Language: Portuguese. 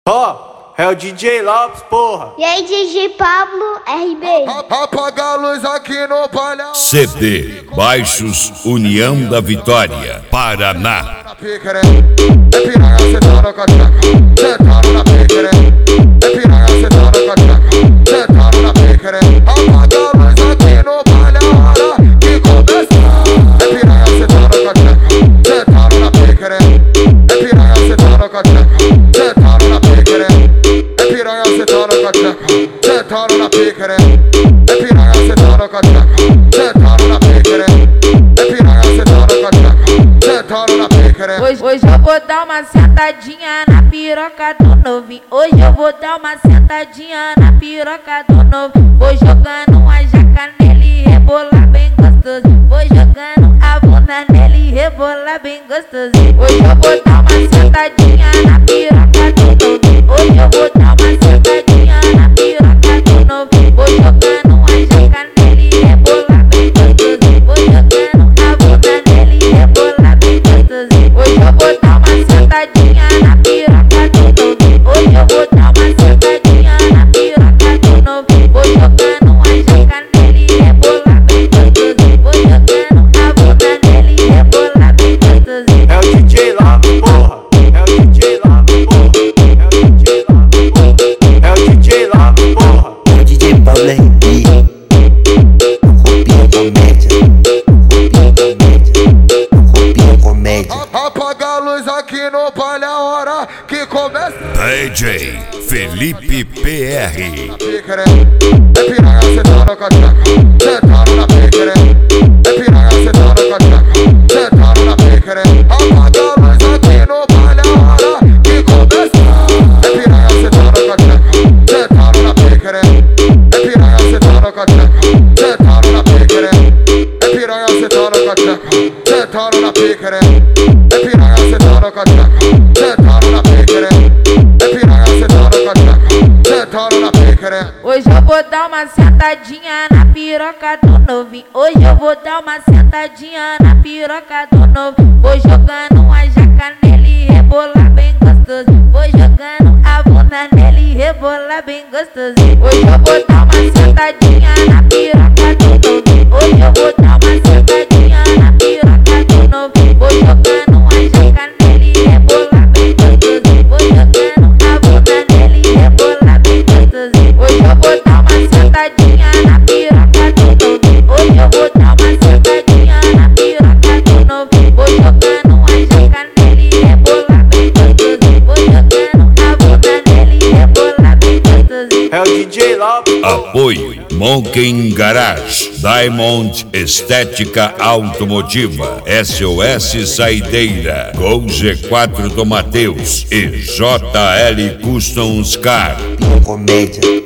Ó, é o DJ Lopes, porra. E aí, DJ Pablo RB. Apaga a luz aqui no palhão. CD Baixos União da Vitória, Paraná. É piranha, cê tá no catraca. Cê tá na piquere. É piranha, cê tá no catraca. Cê tá na piquere. Apaga a luz aqui no palhão, hora que começa. É piranha, cê tá no catraca. Cê tá na piquere. É piranha, cê tá no catraca. Cê tá na piquere. É piranha, cê tá no catraca. Cê tá na piquere. É piranha, cê tá no catraca. Cê tá na piquere. É piranha, cê tá no catraca. Cê tá na piquere. Hoje eu vou dar uma sentadinha na piroca do novinho. Hoje eu vou dar uma sentadinha na piroca do novinho. Vou jogando uma jaca nele e rebolar bem gostoso. Vou jogando a bunda nele e rebolar bem gostoso. Hoje eu vou dar uma sentadinha na piroca do novinho. Hoje eu vou dar uma sentadinha na piroca do novinho. Vou jogando uma jaca nele e rebolar bem gostoso. Vou jogando a bunda nele e rebolar bem gostoso. Hoje eu vou dar uma sentadinha na piroca do novinho. Hoje eu vou dar uma sentadinha na piroca do novinho. Vou jogando uma jaca nele e rebolar bem gostoso. Vou jogando a bunda nele e rebolar bem gostoso. É o DJ Lopes, porra. É o DJ Lopes, porra. É o DJ Lopes, porra. É o DJ Lopes, porra. O DJ Pablo RB. Roupinha comédia. Roupinha comédia. Apaga a luz aqui no palhão, hora que começa. DJ Felipe PR. É piranha, cê tá no catraca. Cê tá na piquere. É piranha, cê tá no catraca. Cê tá na piquere. Apaga a luz aqui no palhão, hora que começa. É piranha, cê tá no catraca. Cê tá na piquere. É piranha, cê tá no catraca. Cê tá na piquere. É piranha, cê tá no catraca. Cê tá na piquere. É piranha, cê tá no catraca. Cê tá na piquere. É piranha, cê tá no catraca. Cê tá na piquere. Hoje eu vou dar uma sentadinha na piroca do novinho. Hoje eu vou dar uma sentadinha na piroca do novinho. Vou jogando uma jaca nele e rebolar bem gostoso. Vou jogando a bunda nele e rebolar bem gostoso. Hoje eu vou dar uma sentadinha na piroca do novinho. Hoje eu vou dar uma sentadinha na piroca do novinho. Vou jogando uma jaca nele e rebolar bem gostoso. Vou jogando a bunda nele e rebolar bem gostoso. Hoje eu vou dar uma sentadinha na piroca do novinho. Hoje eu vou dar uma sentadinha na piroca do novinho. Vou jogando uma jaca nele e rebolar bem gostoso. Vou jogando a bunda nele e rebolar bem gostoso. É o DJ Lopes. Apoio Monken Garage, Diamond Estética Automotiva, SOS Saideira, Gol G4 do Mateus e JL Customs Car. Roupinha comédia.